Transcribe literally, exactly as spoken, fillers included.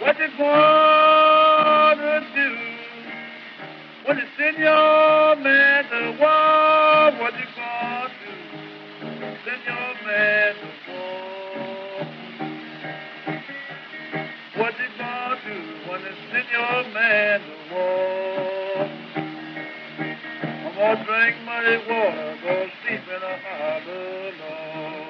What you gonna do when you send your man to war? What you gonna do? Send your man to war. What you gonna do when you send your man to war? I'm gonna drink muddy water, go sleep in a harbor, Lord.